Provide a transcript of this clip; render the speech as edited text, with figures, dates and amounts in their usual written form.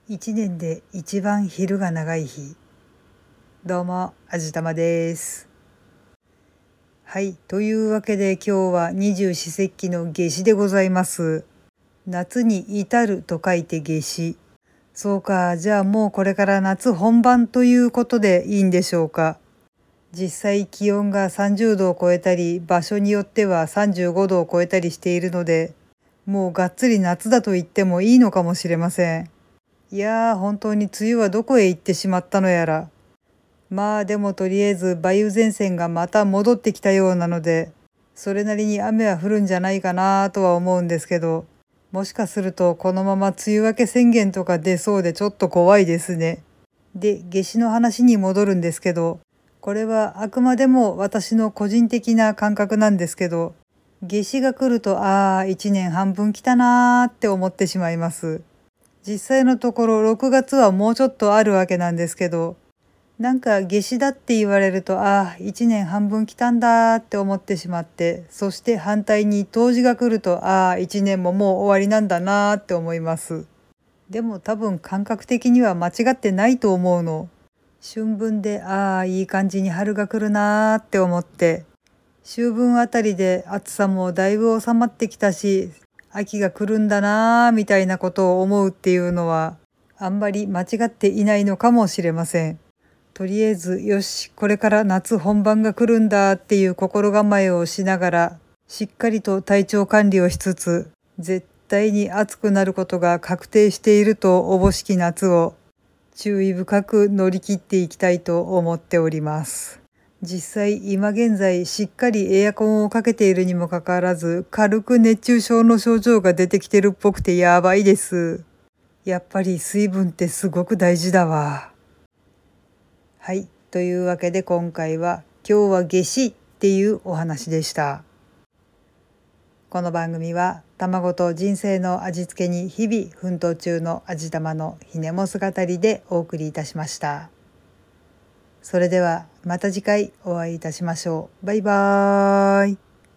一年で一番昼が長い日。どうも、あじたまです。はい、というわけで今日は二十四節気の夏至でございます。夏に至ると書いて夏至。そうか、じゃあもうこれから夏本番ということでいいんでしょうか。実際気温が30度を超えたり、場所によっては35度を超えたりしているので、もうがっつり夏だと言ってもいいのかもしれません。いやー、本当に梅雨はどこへ行ってしまったのやら。まあでもとりあえず梅雨前線がまた戻ってきたようなので、それなりに雨は降るんじゃないかなとは思うんですけど、もしかするとこのまま梅雨明け宣言とか出そうでちょっと怖いですね。で、夏至の話に戻るんですけど、これはあくまでも私の個人的な感覚なんですけど、夏至が来ると一年半分来たなーって思ってしまいます。実際のところ6月はもうちょっとあるわけなんですけど、なんか夏至だって言われると、1年半分来たんだって思ってしまって、そして反対に冬至が来ると、1年ももう終わりなんだなって思います。でも多分感覚的には間違ってないと思うの。春分で、いい感じに春が来るなって思って、秋分あたりで暑さもだいぶ収まってきたし、秋が来るんだなみたいなことを思うっていうのは、あんまり間違っていないのかもしれません。とりあえず、よし、これから夏本番が来るんだっていう心構えをしながら、しっかりと体調管理をしつつ、絶対に暑くなることが確定しているとおぼしき夏を注意深く乗り切っていきたいと思っております。実際今現在しっかりエアコンをかけているにもかかわらず、軽く熱中症の症状が出てきてるっぽくてやばいです。やっぱり水分ってすごく大事だわ。はい、というわけで今回は今日は夏至っていうお話でした。この番組は卵と人生の味付けに日々奮闘中の味玉のひねも姿でお送りいたしました。それではまた次回お会いいたしましょう。バイバーイ。